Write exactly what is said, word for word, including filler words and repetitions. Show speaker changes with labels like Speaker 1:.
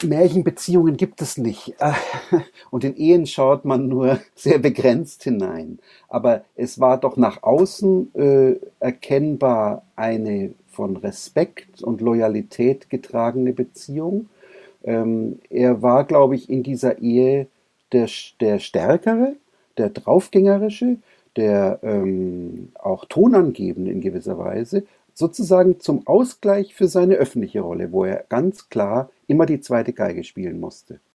Speaker 1: Märchenbeziehungen gibt es nicht. Äh, Und in Ehen schaut man nur sehr begrenzt hinein. Aber es war doch nach außen äh, erkennbar eine von Respekt und Loyalität getragene Beziehung. Ähm, er war, glaube ich, in dieser Ehe der, der Stärkere, der Draufgängerische, der ähm, auch Tonangebende in gewisser Weise, sozusagen zum Ausgleich für seine öffentliche Rolle, wo er ganz klar immer die zweite Geige spielen musste.